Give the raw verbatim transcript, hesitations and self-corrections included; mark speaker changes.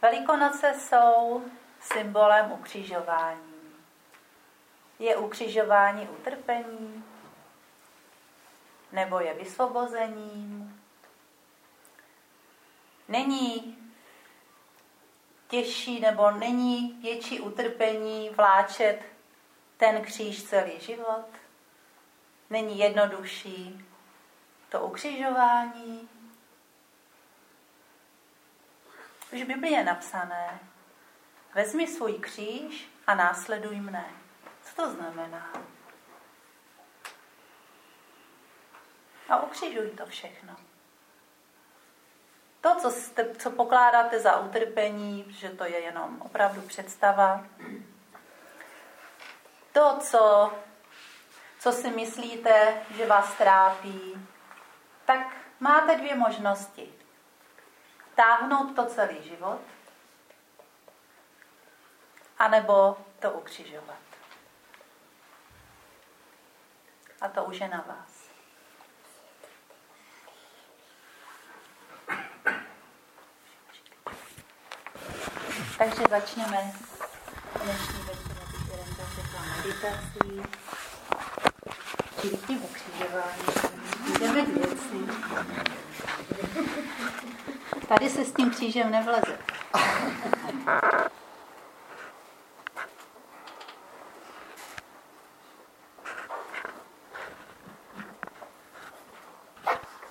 Speaker 1: Velikonoce jsou symbolem ukřižování. Je ukřižování utrpení? Nebo je vysvobozením? Není těžší nebo není větší utrpení vláčet ten kříž celý život? Není jednodušší to ukřižování? Už v Biblii je napsané: vezmi svůj kříž a následuj mne. Co to znamená? A ukřižuj to všechno. To, co, jste, co pokládáte za utrpení, že to je jenom opravdu představa, to, co, co si myslíte, že vás trápí, tak máte dvě možnosti. Táhnout to celý život, anebo to ukřižovat. A to už je na vás. Takže začneme dnešní večer řekla meditací, čili tím ukřižováním. Jdeme k věci. Tady se s tím křížem nevleze.